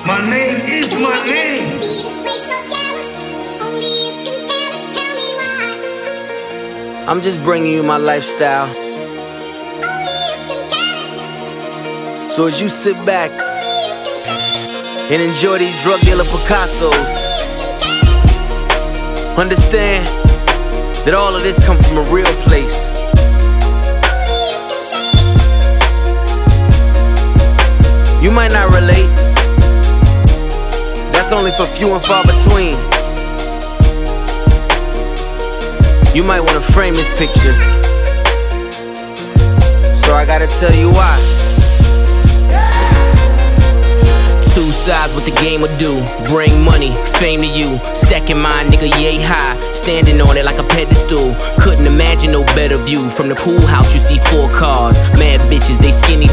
My name is my name. I'm just bringing you my lifestyle. So as you sit back and enjoy these drug dealer Picassos, understand that all of this comes from a real place. You might not relate. That's only for few and far between. You might want to frame this picture, so I gotta tell you why. Two sides, what the game would do. Bring money, fame to you. Stacking mine, nigga, yay high. Standing on it like a pedestal. Couldn't imagine no better view. From the pool house you see 4 cars. Mad bitches, they skinny